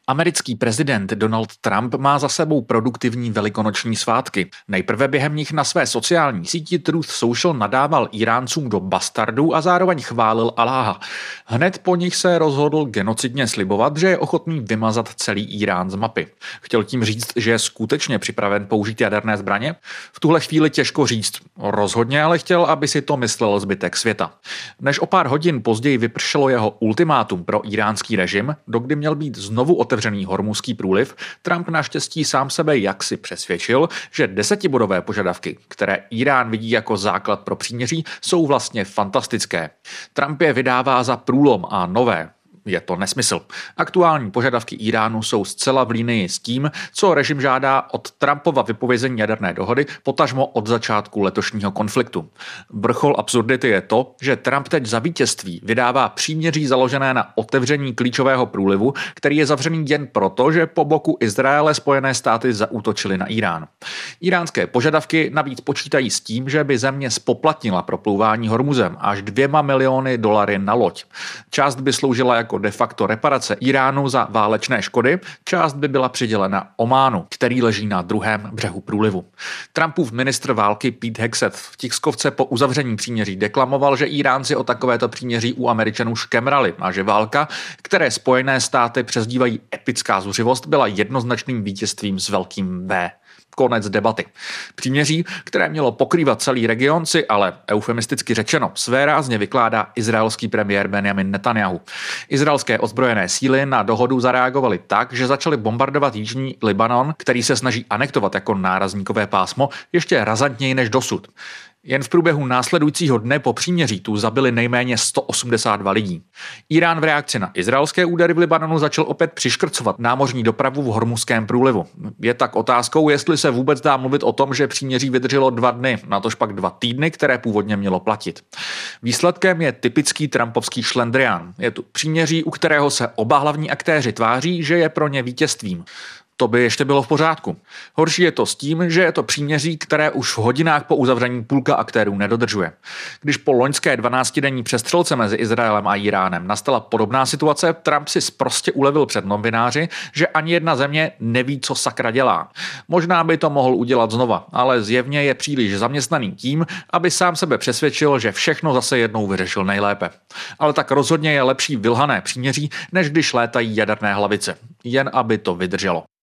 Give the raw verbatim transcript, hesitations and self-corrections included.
Americký prezident Donald Trump má za sebou produktivní velikonoční svátky. Nejprve během nich na své sociální síti Truth Social nadával Iráncům do bastardů a zároveň chválil Aláha. Hned po nich se rozhodl genocidně slibovat, že je ochotný vymazat celý Irán z mapy. Chtěl tím říct, že je skutečně připraven použít jaderné zbraně? V tuhle chvíli těžko říct. Rozhodně ale chtěl, aby si to myslel zbytek světa. Než o pár hodin později vypršelo jeho ultimátum pro iránský režim, dokdy měl být znovu otevřený Hormuzský průliv, Trump naštěstí sám sebe jaksi přesvědčil, že desetibodové požadavky, které Irán vidí jako základ pro příměří, jsou vlastně fantastické. Trump je vydává za průlom a nové. Je to nesmysl. Aktuální požadavky Iránu jsou zcela v linii s tím, co režim žádá od Trumpova vypovězení jaderné dohody, potažmo od začátku letošního konfliktu. Vrchol absurdity je to, že Trump teď za vítězství vydává příměří založené na otevření klíčového průlivu, který je zavřený jen proto, že po boku Izraele Spojené státy zaútočily na Irán. Iránské požadavky navíc počítají s tím, že by země spoplatnila proplouvání Hormuzem až dvěma miliony dolary na loď. Část by sloužila jako de facto reparace Iránu za válečné škody, část by byla přidělena Ománu, který leží na druhém břehu průlivu. Trumpův ministr války Pete Hegseth v tiskovce po uzavření příměří deklamoval, že Iránci o takovéto příměří u Američanů škemrali a že válka, které Spojené státy přezdívají epická zuřivost, byla jednoznačným vítězstvím s velkým V. Konec debaty. Příměří, které mělo pokrývat celý region, si ale eufemisticky řečeno svérázně vykládá izraelský premiér Benjamin Netanyahu. Izraelské ozbrojené síly na dohodu zareagovaly tak, že začaly bombardovat jižní Libanon, který se snaží anektovat jako nárazníkové pásmo, ještě razantněji než dosud. Jen v průběhu následujícího dne po příměří tu zabili nejméně sto osmdesát dva lidí. Irán v reakci na izraelské údery v Libanonu začal opět přiškrcovat námořní dopravu v Hormuzském průlivu. Je tak otázkou, jestli se vůbec dá mluvit o tom, že příměří vydrželo dva dny, natož pak dva týdny, které původně mělo platit. Výsledkem je typický trumpovský šlendrián. Je tu příměří, u kterého se oba hlavní aktéři tváří, že je pro ně vítězstvím. To by ještě bylo v pořádku. Horší je to s tím, že je to příměří, které už v hodinách po uzavření půlka aktérů nedodržuje. Když po loňské dvanáctidenní přestřelce mezi Izraelem a Iránem nastala podobná situace, Trump si sprostě ulevil před novináři, že ani jedna země neví, co sakra dělá. Možná by to mohl udělat znova, ale zjevně je příliš zaměstnaný tím, aby sám sebe přesvědčil, že všechno zase jednou vyřešil nejlépe. Ale tak rozhodně je lepší vylhané příměří, než když létají jaderné hlavice. Jen aby to vydrželo.